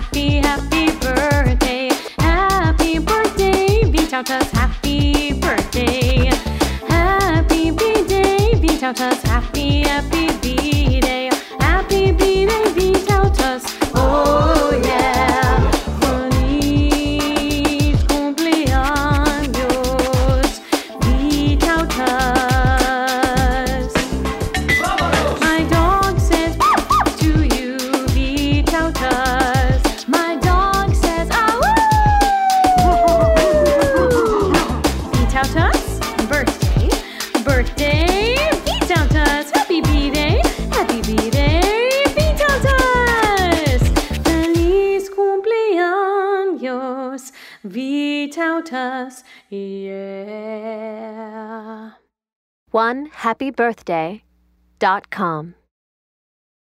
happy, happy birthday. Happy birthday, Vytautas, happy birthday. Happy B-Day, Vytautas, happy, happy B-Day. Happy B-Day, Vytautas, oh yeah. Feliz cumpleaños, Vytautas. My dog says to you, Vytautas. My dog says, ah, woo! Vytautas, birthday, birthday, Vytautas. Happy B-Day, happy B-Day, Vytautas. Feliz cumpleaños, Vytautas, yeah. OneHappyBirthday.com